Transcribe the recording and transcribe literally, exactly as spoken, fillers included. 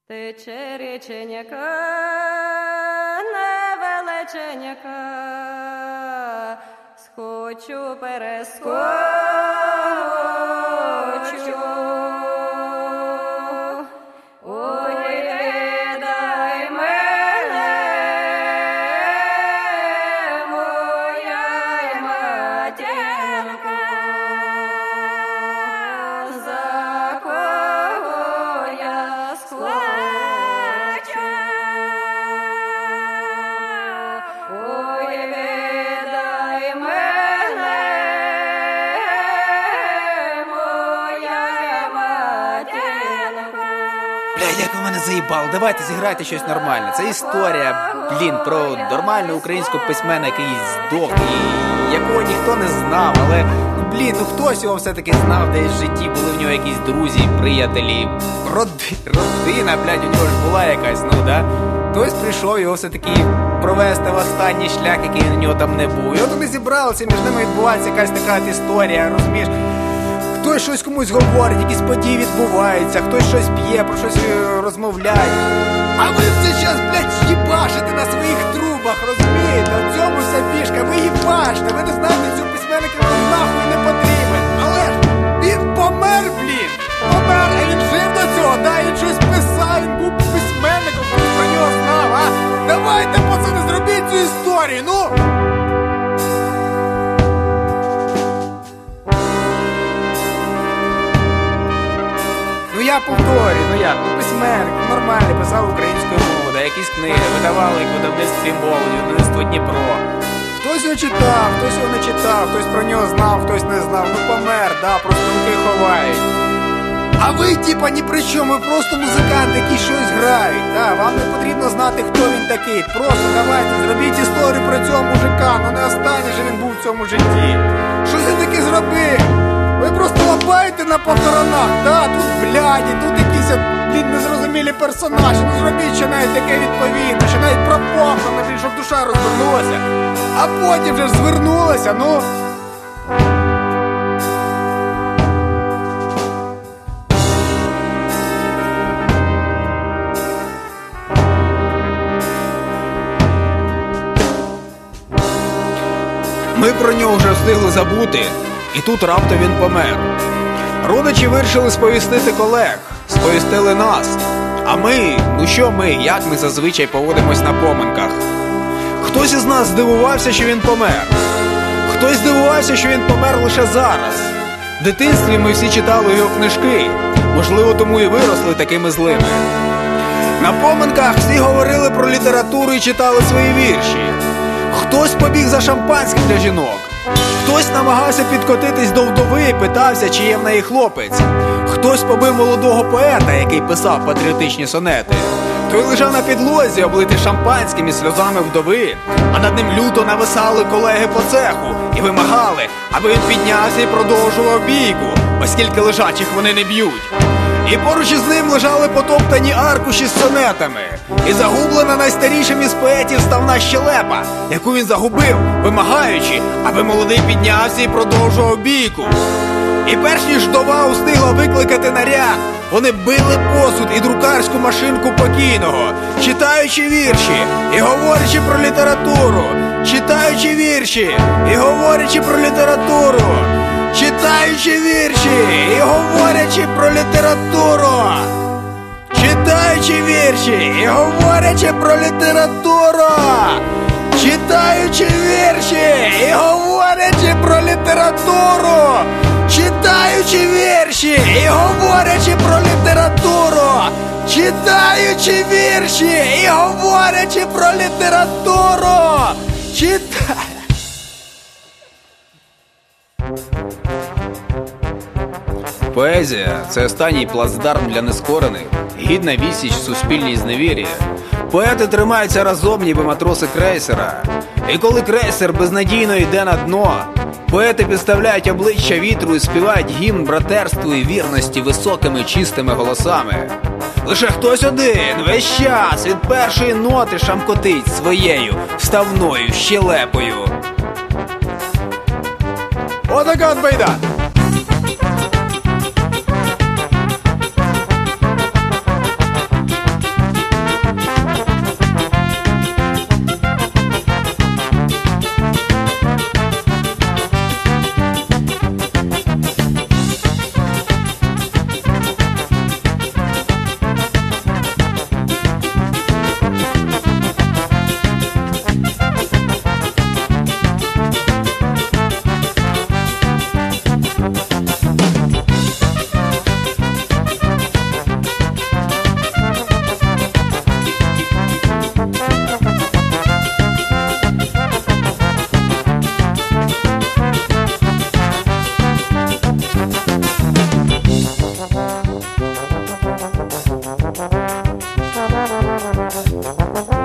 Тече річенька, невеличенька, схочу, перескочу. Ой, дай мене, моя матінко, за кого я схочу. Ой, дай мене, моя матінко. Бля, як ви мене заїбали, давайте зіграйте щось нормальне. Це історія, блін, про нормального українського письменника, який здох, і якого ніхто не знав, але, ну, блін, ну хтось його все-таки знав десь в житті, були в нього якісь друзі, приятелі, роди, родина, блядь, у нього ж була якась, ну, да? Хтось прийшов його все-таки провести в останній шлях, який на нього там не був. І от вони зібралися, між ними відбувається якась така от історія, розумієш? Хтось щось комусь говорить, якісь події відбуваються, хтось щось п'є, про щось е, розмовляє. А ви в цей час, блядь, їбашите на своїх трубах, розумієте? У цьому вся фішка, ви їбашите, ви не знаєте, цього письменника вам нахуй не потрібен. Але ж він помер, блін, помер, а він жив до цього, да, він щось писав, він був письменником, хтось про нього знав, а? Давайте, пацани, зробіть цю історію, ну! Ну я повторюю, ну як, ну письменник, нормальний, писав українською мовою, да, якісь книги, видавали їх в видавництві «Молодь», видавництво «Дніпро». Хтось його читав, хтось його не читав, хтось про нього знав, хтось не знав, ну помер, да, просто руки ховають. А ви, типа, ні при чому, ви просто музиканти, які щось грають, да, вам не потрібно знати, хто він такий, просто давайте, зробіть історію про цього мужика, ну не останній же він був в цьому житті. Щось він таки зробив. Ви просто лапаєте на похоронах, да, тут бляді, тут якісь, блін, незрозумілі персонажі, ну зробіть ще навіть таке відповідне, що навіть про похорон, блін, щоб душа розвернулася, а потім вже ж звернулася, ну... Ми про нього вже встигли забути, і тут раптом він помер. Родичі вирішили сповістити колег, сповістили нас. А ми, ну що ми, як ми зазвичай поводимось на поминках? Хтось із нас здивувався, що він помер. Хтось здивувався, що він помер лише зараз. В дитинстві ми всі читали його книжки, можливо, тому і виросли такими злими. На поминках всі говорили про літературу і читали свої вірші. Хтось побіг за шампанським для жінок. Хтось намагався підкотитись до вдови і питався, чи є в неї хлопець. Хтось побив молодого поета, який писав патріотичні сонети. Той лежав на підлозі, облитий шампанським і сльозами вдови, а над ним люто нависали колеги по цеху і вимагали, аби він піднявся і продовжував бійку, оскільки лежачих вони не б'ють. І поруч із ним лежали потоптані аркуші з сонетами. І загублена найстарішим із поетів ставна щелепа, яку він загубив, вимагаючи, аби молодий піднявся і продовжував бійку. І перш ніж вдова устигла викликати наряд, вони били посуд і друкарську машинку покійного, читаючи вірші і говорячи про літературу, читаючи вірші і говорячи про літературу, читаючи вірші і говорячи про літературу, читаючи вірші і говорячи про літературу, читаючи вірші і говорячи про літературу, читаючи вірші і говорячи про літературу, читаючи вірші і говорячи про літературу, чита... Поезія – це останній плацдарм для нескорених, гідна відсіч суспільній зневірі. Поети тримаються разом, ніби матроси крейсера. І коли крейсер безнадійно йде на дно, поети підставляють обличчя вітру і співають гімн братерству і вірності високими чистими голосами. Лише хтось один весь час від першої ноти шамкотить своєю вставною щелепою. Отака от байда! Thank you.